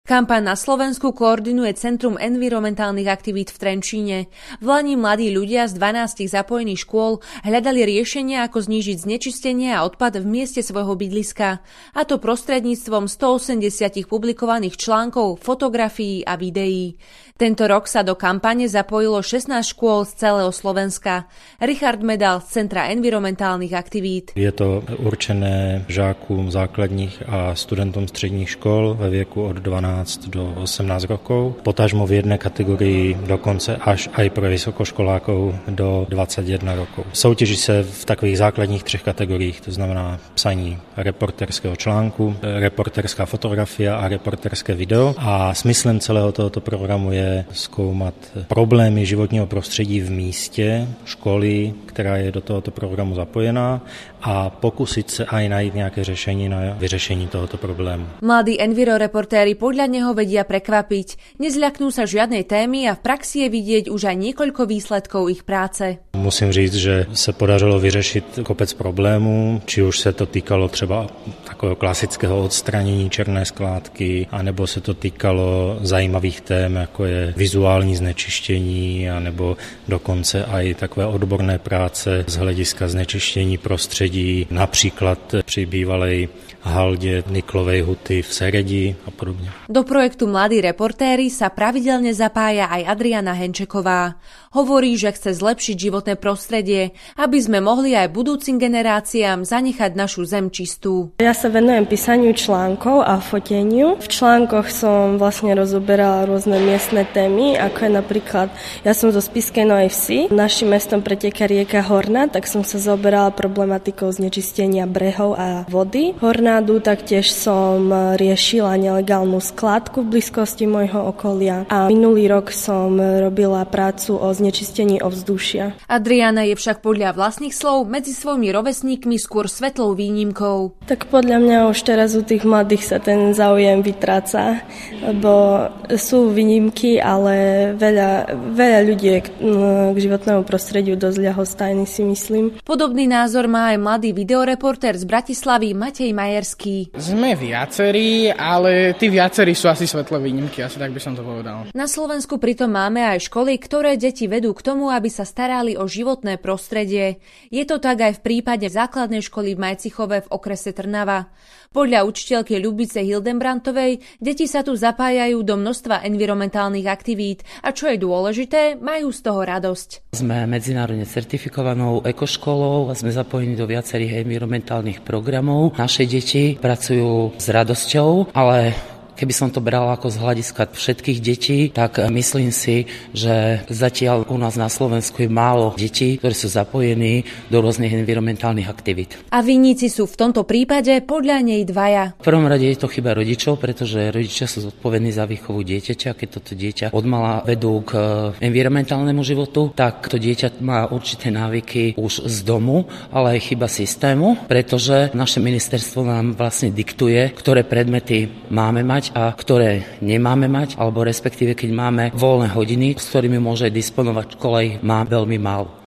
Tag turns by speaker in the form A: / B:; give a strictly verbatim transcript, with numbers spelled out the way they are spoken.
A: Kampaň na Slovensku koordinuje Centrum environmentálnych aktivít v Trenčíne. V lani mladí ľudia z dvanástich zapojených škôl hľadali riešenia, ako znížiť znečistenie a odpad v mieste svojho bydliska. A to prostredníctvom stoosemdesiat publikovaných článkov, fotografií a videí. Tento rok sa do kampane zapojilo šestnásť škôl z celého Slovenska. Richard Medal z Centra environmentálnych aktivít.
B: Je to určené žákům základních a studentům středních škol ve věku od dvanásť do osemnásť rokov. Potažmo v jedné kategorii dokonce až aj pro vysokoškolákov do dvadsaťjeden rokov. Soutěží se v takových základních třech kategoriích, to znamená psaní reporterského článku, reporterská fotografia a reporterské video. A smyslem celého tohoto programu je zkoumat problémy životního prostředí v místě, školy, která je do tohoto programu zapojená, a pokusit se aj najít nějaké řešení na vyřešení tohoto problému.
A: Mladí enviroreportéri podľa neho vedia prekvapiť. Nezľaknú sa žiadnej témy a v praxi je vidieť už aj niekoľko výsledkov ich práce.
B: Musím říct, že se podařilo vyřešit kopec problémů, či už se to týkalo třeba takového klasického odstranění černé skládky, anebo se to týkalo zajímavých tém, jako je vizuální znečištění, anebo dokonce aj takové odborné práce z hlediska znečištění prostředí, například při bývalej haldě niklovej huty v Seredi a podobne.
A: Do projektu Mladí reportéri sa pravidelne zapája aj Adriana Henčeková. Hovorí, že chce zlepšiť životné prostredie, aby sme mohli aj budúcim generáciám zanechať našu zem čistú.
C: Ja sa venujem písaniu článkov a foteniu. V článkoch som vlastne rozoberala rôzne miestne témy, ako je napríklad, ja som zo Spišskej Novej Vsi, našim mestom preteká rieka Horná, tak som sa zaoberala problematikou znečistenia brehov a vody Hornádu, taktiež som riešila nelegálnu skládku v blízkosti môjho okolia a minulý rok som robila prácu o znečistení ovzdušia.
A: Adriana je však podľa vlastných slov medzi svojimi rovesníkmi skôr svetlou výnimkou.
C: Tak podľa mňa už teraz u tých mladých sa ten záujem vytráca, lebo sú výnimky, ale veľa, veľa ľudí je k, k životnému prostrediu dosť ľahostajný, si myslím.
A: Podobný názor má aj mladý videoreportér z Bratislavy Matej Majerský.
D: Sme viacerí, ale tí viacerí sú asi svetlé výnimky, asi tak by som to povedal.
A: Na Slovensku pritom máme aj školy, ktoré deti vedú k tomu, aby sa starali o životné prostredie. Je to tak aj v prípade základnej školy v Majcichove v okrese Trnava. Podľa učiteľky Ľubice Hildenbrantovej deti sa tu zapájajú do množstva environmentálnych aktivít a čo je dôležité, majú z toho radosť.
E: Sme medzinárodne certifikovanou ekoškolou a sme zapojení do viacerých environmentálnych programov. Naše deti pracujú s radosťou, ale keby som to brala ako z hľadiska všetkých detí, tak myslím si, že zatiaľ u nás na Slovensku je málo detí, ktorí sú zapojení do rôznych environmentálnych aktivít.
A: A vinníci sú v tomto prípade podľa nej dvaja.
E: V prvom rade je to chyba rodičov, pretože rodičia sú zodpovední za výchovu dieťaťa. Keď toto dieťa odmala vedú k environmentálnemu životu, tak to dieťa má určité návyky už z domu, ale aj chyba systému, pretože naše ministerstvo nám vlastne diktuje, ktoré predmety máme mať a ktoré nemáme mať, alebo respektíve keď máme voľné hodiny, s ktorými môže disponovať škola, má veľmi málo.